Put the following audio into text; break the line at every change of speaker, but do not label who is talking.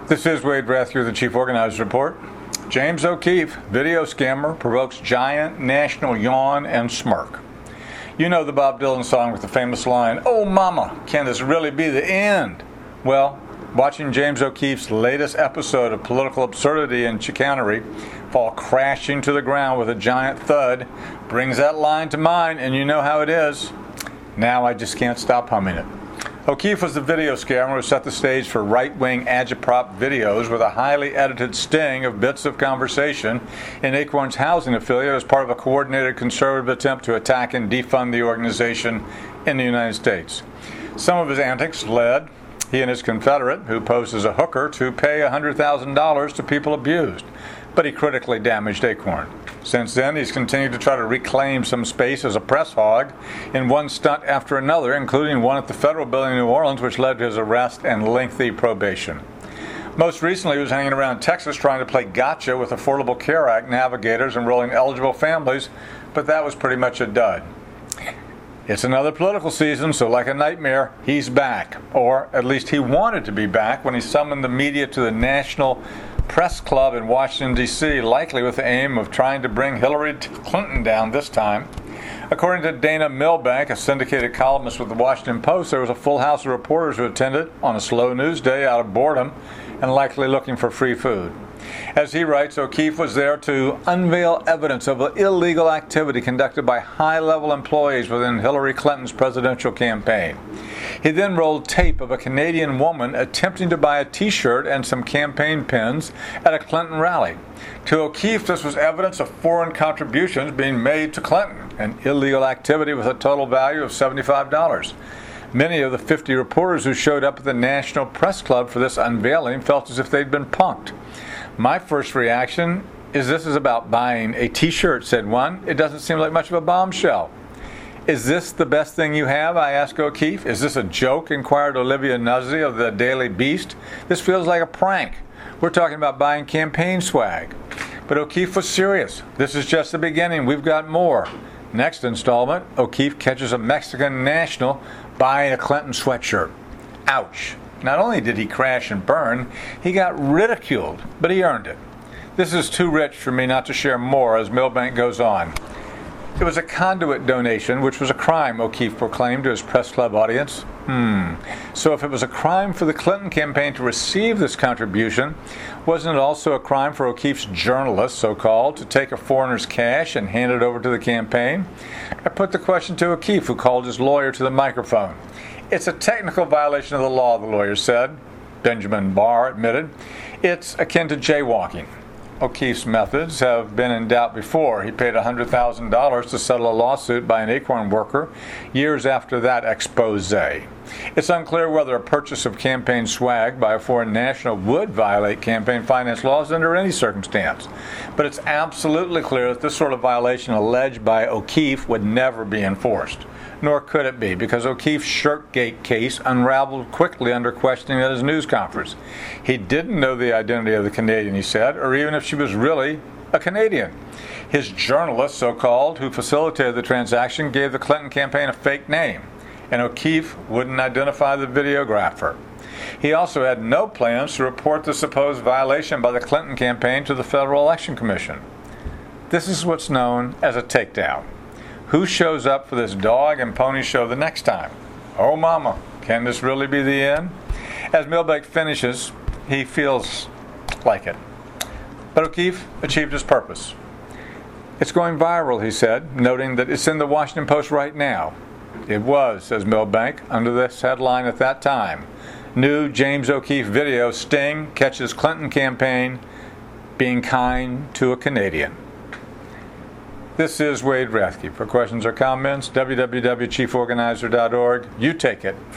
This is Wade Rathke, the Chief Organizer Report. James O'Keefe, video scammer, provokes giant national yawn and smirk. You know the Bob Dylan song with the famous line, "Oh mama, can this really be the end?" Well, watching James O'Keefe's latest episode of political absurdity and chicanery fall crashing to the ground with a giant thud brings that line to mind, and you know how it is. Now I just can't stop humming it. O'Keefe was the video scammer who set the stage for right-wing agitprop videos with a highly edited sting of bits of conversation in Acorn's housing affiliate as part of a coordinated conservative attempt to attack and defund the organization in the United States. Some of his antics led he and his confederate, who posed as a hooker, to pay $100,000 to people abused, but he critically damaged Acorn. Since then, he's continued to try to reclaim some space as a press hog in one stunt after another, including one at the federal building in New Orleans, which led to his arrest and lengthy probation. Most recently, he was hanging around Texas trying to play gotcha with Affordable Care Act navigators enrolling eligible families, but that was pretty much a dud. It's another political season, so like a nightmare, he's back. Or at least he wanted to be back when he summoned the media to the National Press Club in Washington, D.C., likely with the aim of trying to bring Hillary Clinton down this time. According to Dana Milbank, a syndicated columnist with the Washington Post, there was a full house of reporters who attended on a slow news day out of boredom and likely looking for free food. As he writes, O'Keefe was there to unveil evidence of illegal activity conducted by high-level employees within Hillary Clinton's presidential campaign. He then rolled tape of a Canadian woman attempting to buy a T-shirt and some campaign pins at a Clinton rally. To O'Keefe, this was evidence of foreign contributions being made to Clinton, an illegal activity with a total value of $75. Many of the 50 reporters who showed up at the National Press Club for this unveiling felt as if they'd been punked. My first reaction is this is about buying a T-shirt, said one. It doesn't seem like much of a bombshell. Is this the best thing you have? I asked O'Keefe. Is this a joke? Inquired Olivia Nuzzi of the Daily Beast. This feels like a prank. We're talking about buying campaign swag. But O'Keefe was serious. This is just the beginning. We've got more. Next installment, O'Keefe catches a Mexican national buying a Clinton sweatshirt. Ouch. Not only did he crash and burn, he got ridiculed, but he earned it. This is too rich for me not to share more, as Milbank goes on. It was a conduit donation, which was a crime, O'Keefe proclaimed to his press club audience. So if it was a crime for the Clinton campaign to receive this contribution, wasn't it also a crime for O'Keefe's journalists, so-called, to take a foreigner's cash and hand it over to the campaign? I put the question to O'Keefe, who called his lawyer to the microphone. It's a technical violation of the law, the lawyer said. Benjamin Barr admitted. It's akin to jaywalking. O'Keefe's methods have been in doubt before. He paid $100,000 to settle a lawsuit by an Acorn worker years after that expose. It's unclear whether a purchase of campaign swag by a foreign national would violate campaign finance laws under any circumstance. But it's absolutely clear that this sort of violation alleged by O'Keefe would never be enforced. Nor could it be, because O'Keefe's Shirtgate case unraveled quickly under questioning at his news conference. He didn't know the identity of the Canadian, he said, or even if she was really a Canadian. His journalist, so-called, who facilitated the transaction, gave the Clinton campaign a fake name, and O'Keefe wouldn't identify the videographer. He also had no plans to report the supposed violation by the Clinton campaign to the Federal Election Commission. This is what's known as a takedown. Who shows up for this dog and pony show the next time? Oh, mama, can this really be the end? As Milbank finishes, he feels like it. But O'Keefe achieved his purpose. It's going viral, he said, noting that it's in the Washington Post right now. It was, says Milbank, under this headline at that time. New James O'Keefe video sting catches Clinton campaign being kind to a Canadian. This is Wade Rathke. For questions or comments, www.chieforganizer.org. You take it.